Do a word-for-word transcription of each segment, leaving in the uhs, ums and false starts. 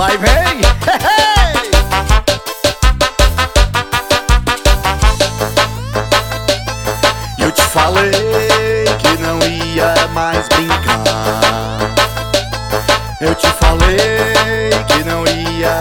Vai, vem! Eu te falei que não ia mais brincar. Eu te falei que não ia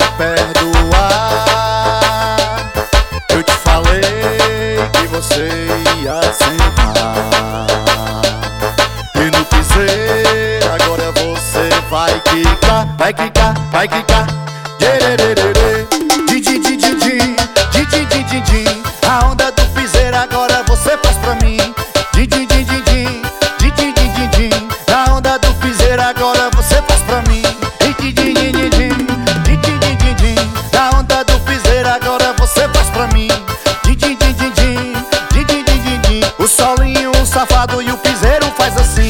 perdoar. Eu te falei que você ia sentar. E no piseiro agora você vai quicar. Vai quicar, vai quicar. Djerererê. Din, din, din, din, din. Din, din, din, din, din. A onda do piseiro agora você faz pra mim. Din, din, din, din, din. Din, din, din, din, din. A onda do piseiro agora você faz pra mim. Din, din, din, din, din. Din, din, din, din, din. A onda do piseiro agora você faz pra mim. Din, din, din, din, din. Din, din, din, din, din. O solinho, o safado e o piseiro faz assim.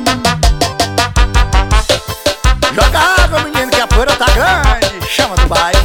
Joga água, menino, que a poeira tá grande. Chama do baile.